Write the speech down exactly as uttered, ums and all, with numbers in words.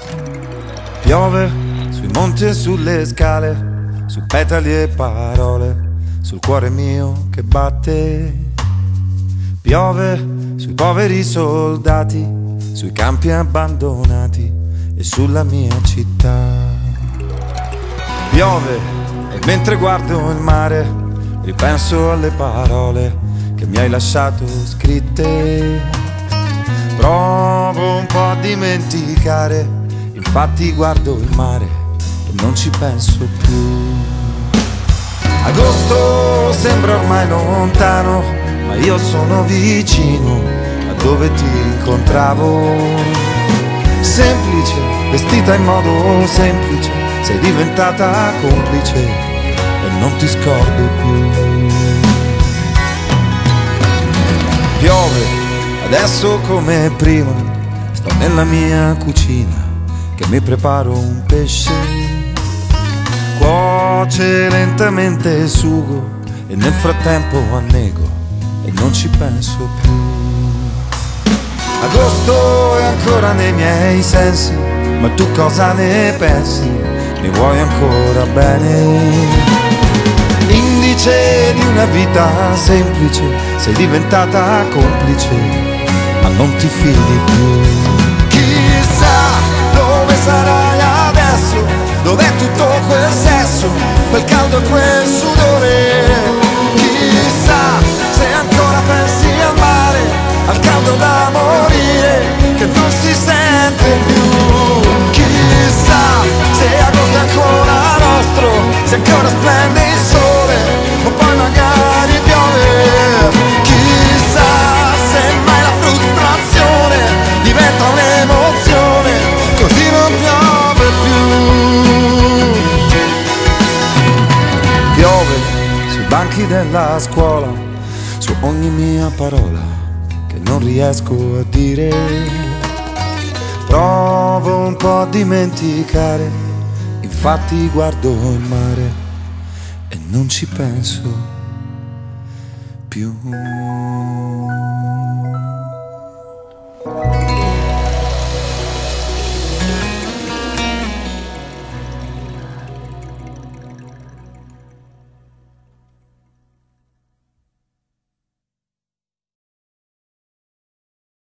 Piove sui monti e sulle scale, su petali e parole, sul cuore mio che batte. Piove sui poveri soldati, sui campi abbandonati e sulla mia città. Piove e mentre guardo il mare ripenso alle parole che mi hai lasciato scritte. Provo un po' a dimenticare, infatti guardo il mare e non ci penso più. Agosto sembra ormai lontano, ma io sono vicino a dove ti incontravo. Semplice, vestita in modo semplice, sei diventata complice e non ti scordo più. Piove, adesso come prima, sto nella mia cucina che mi preparo un pesce. Cuoce lentamente il sugo e nel frattempo annego e non ci penso più. Agosto è ancora nei miei sensi, ma tu cosa ne pensi? Mi vuoi ancora bene? Indice di una vita semplice, sei diventata complice, ma non ti fidi più. Chissà dove sarai adesso, dov'è tutto quel sesso, quel caldo e quel sudore. Chissà se ancora pensi al mare, al caldo da morire che non si sente più. Chissà se agosto è ancora nostro, se ancora splende il sole o poi magari piove. Chissà se mai la frustrazione diventa un'emozione, così non piove più. Piove sui banchi della scuola, su ogni mia parola che non riesco a dire. Provo un po' a dimenticare, infatti guardo il mare e non ci penso più.